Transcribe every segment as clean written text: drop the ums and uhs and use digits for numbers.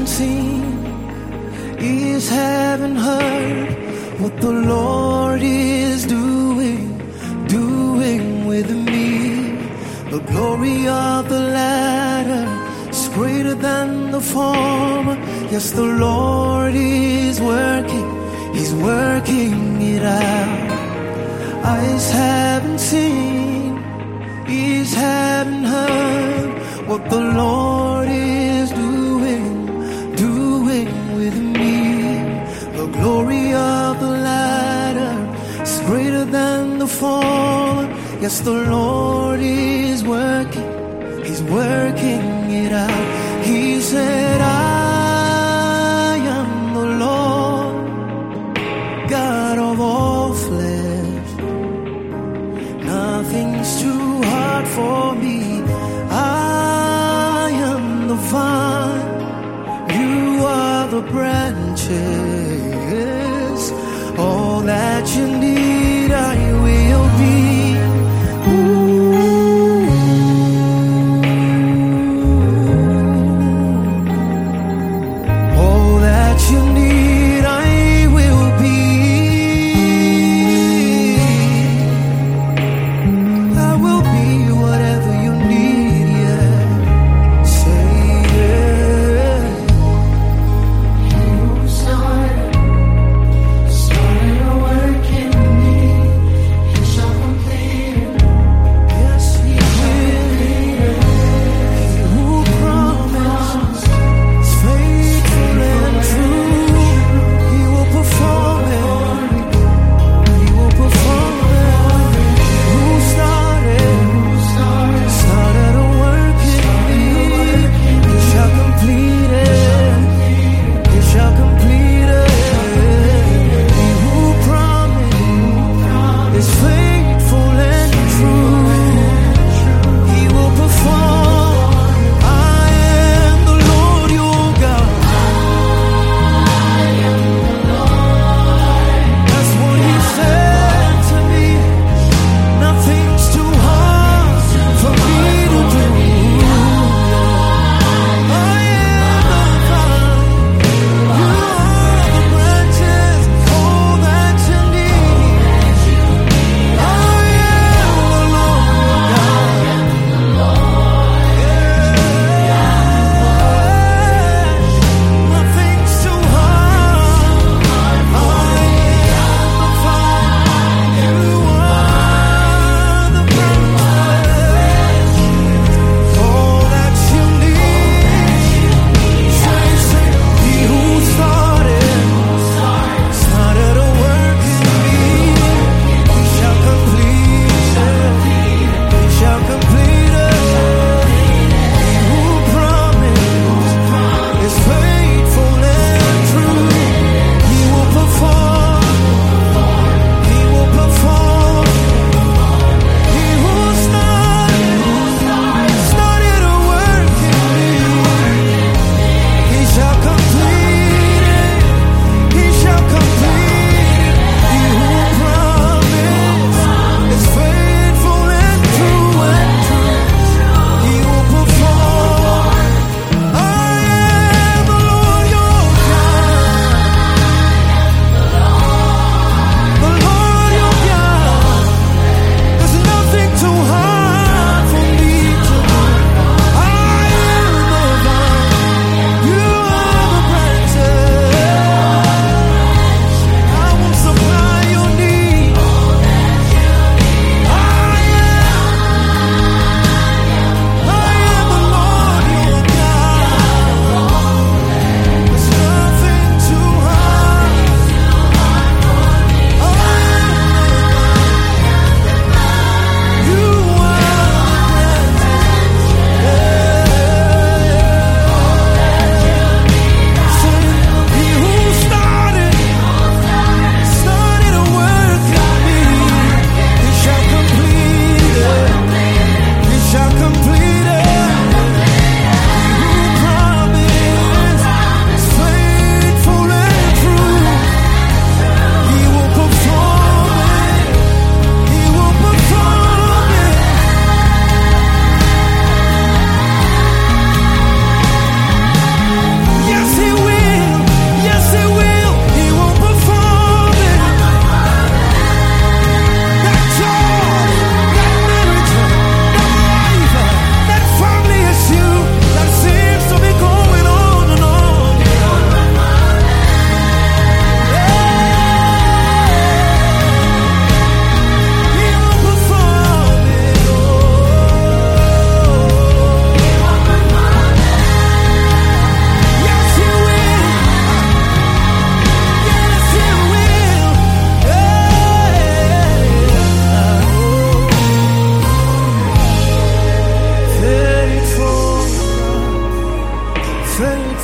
haven't seen, ears haven't heard what the Lord is doing with me. The glory of the latter is greater than the former. Yes, the Lord is working, He's working it out. Eyes haven't seen, ears haven't heard what the Lord is doing with me. The glory of the latter is greater than the former. Yes, the Lord is working, He's working it out. He said, I am the Lord, God of all flesh. Nothing's too hard for me. I am the vine, you are the branches. All that you need, I will be. All that you need, I will be. I will be whatever you need, yeah. Say yeah. You started a work in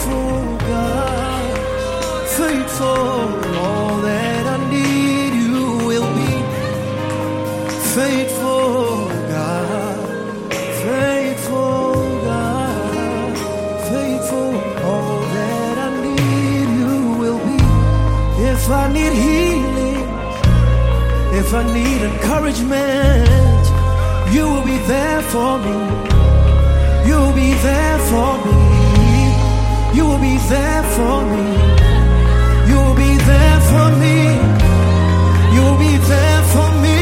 faithful God, faithful. All that I need you will be. Faithful God, faithful God, faithful. All that I need you will be. If I need healing, if I need encouragement, you will be there for me. You will be there for me. You will be there for me. You will be there for me. You will be there for me.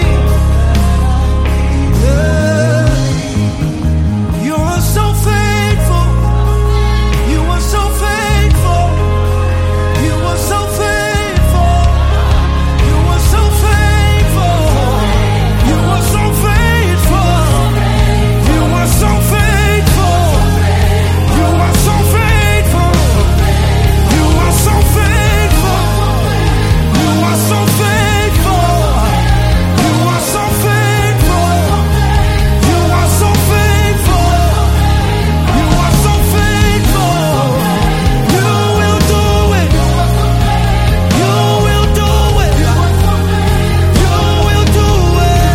Yeah. You are so faithful. You are so faithful. You are so faithful. You are so faithful. You are so faithful. You are so faithful. You are so faithful. You are so faithful. You are so faithful. You are so faithful. You are so faithful. You are so faithful. You will do it. You will do it. You will do it.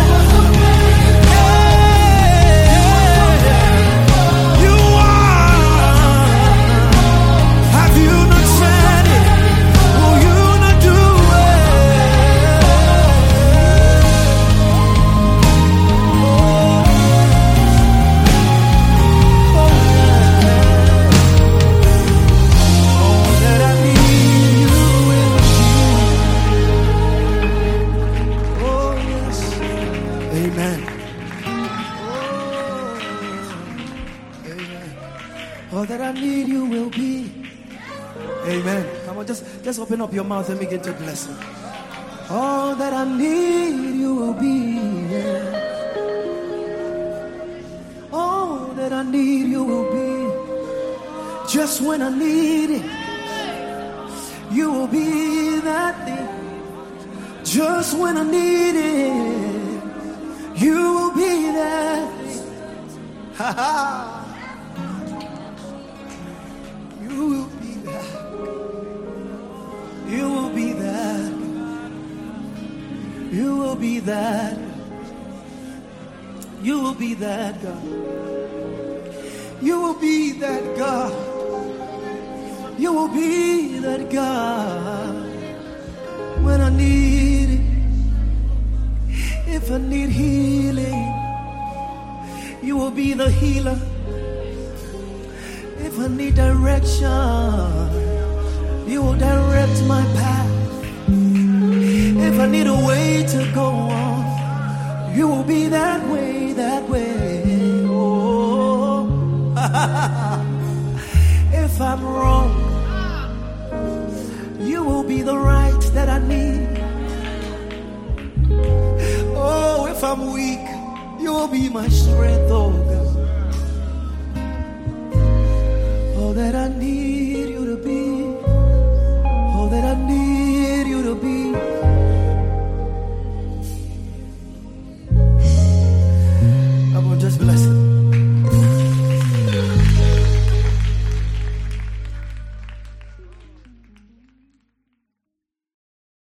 You are. Have you not said it? Will you not do all that I need you will do? Oh yes. Amen. Amen. All that I need you will be. Amen. Come on, just open up your mouth and begin to bless him. All that I need you will be. Yeah. All that I need you will be. Just when I need it, you will be that thing. Just when I need it, you will be that thing. Ha ha. You will be that. You will be that. You will be that. You will be that God. You will be that God. You will be that God. When I need it, if I need healing, you will be the healer. If I need direction, you will direct my path. If I need a way to go on, you will be that way, that way. Oh. If I'm wrong, you will be the right that I need. Oh, if I'm weak, you will be my strength, oh God. All that I need